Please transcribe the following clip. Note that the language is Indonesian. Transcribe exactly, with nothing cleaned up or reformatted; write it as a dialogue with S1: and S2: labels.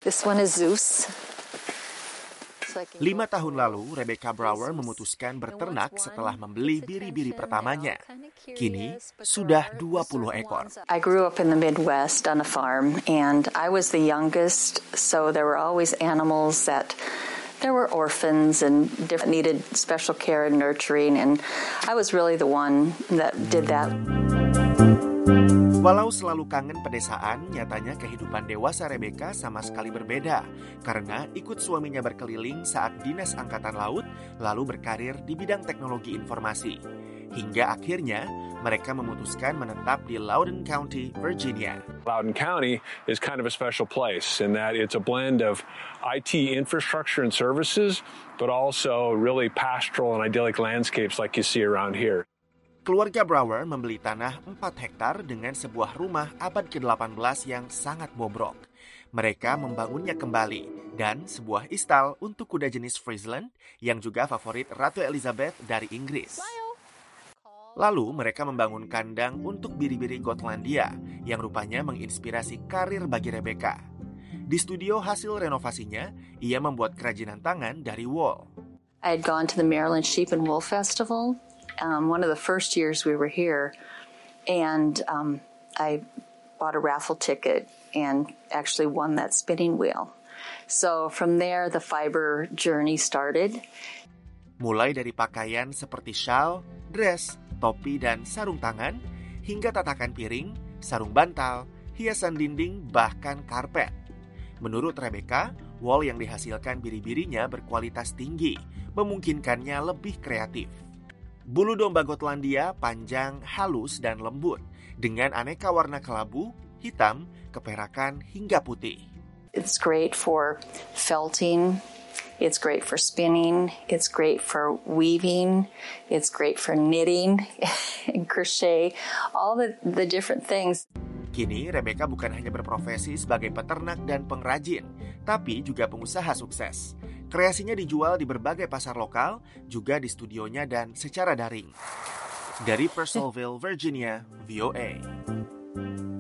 S1: This one is Zeus.
S2: Lima tahun lalu, Rebecca Brower memutuskan berternak setelah membeli biri-biri pertamanya. Kini, sudah dua puluh ekor.
S1: I grew up in the Midwest on a farm, and I was the youngest, so there were always animals that, there were orphans and different, needed special care and nurturing, and I was really the one that did that.
S2: Walau selalu kangen pedesaan, nyatanya kehidupan dewasa Rebecca sama sekali berbeda karena ikut suaminya berkeliling saat Dinas Angkatan Laut lalu berkarir di bidang teknologi informasi. Hingga akhirnya mereka memutuskan menetap di Loudoun County, Virginia.
S3: Loudoun County is kind of a special place in that it's a blend of I T infrastructure and services, but also really pastoral and idyllic landscapes like you see around here.
S2: Keluarga Brower membeli tanah empat hektar dengan sebuah rumah abad ke delapan belas yang sangat bobrok. Mereka membangunnya kembali dan sebuah istal untuk kuda jenis Friesland yang juga favorit Ratu Elizabeth dari Inggris. Lalu mereka membangun kandang untuk biri-biri Gotlandia yang rupanya menginspirasi karir bagi Rebecca. Di studio hasil renovasinya, ia membuat kerajinan tangan dari wool.
S1: I had gone to the Maryland Sheep and Wool Festival. Um, one of the first years we were here, and um, I bought a raffle ticket and actually won that spinning wheel. So from there, the fiber journey started.
S2: Mulai dari pakaian seperti shawl, dress, topi, dan sarung tangan, hingga tatakan piring, sarung bantal, hiasan dinding, bahkan karpet. Menurut Rebecca, wool yang dihasilkan biri-birinya berkualitas tinggi, memungkinkannya lebih kreatif. Bulu domba Gotlandia panjang, halus, dan lembut, dengan aneka warna kelabu, hitam, keperakan, hingga putih.
S1: It's great for felting, it's great for spinning, it's great for weaving, it's great for knitting, and crochet, all the, the different things.
S2: Kini, Rebecca bukan hanya berprofesi sebagai peternak dan pengrajin, tapi juga pengusaha sukses. Kreasinya dijual di berbagai pasar lokal, juga di studionya dan secara daring. Dari Purcellville, Virginia, V O A.